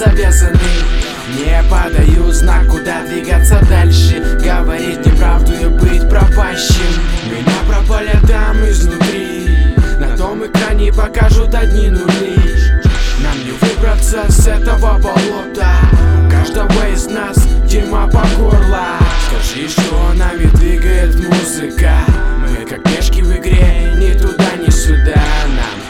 завязаны. Не подаю знак, куда двигаться дальше. Говорить неправду и быть пропащим. Меня пропалят там изнутри. На том экране покажут одни нули. Нам не выбраться с этого болота. У каждого из нас дерьма по горло. Скажи, что нами двигает музыка. Мы как пешки в игре, ни туда, ни сюда. Нам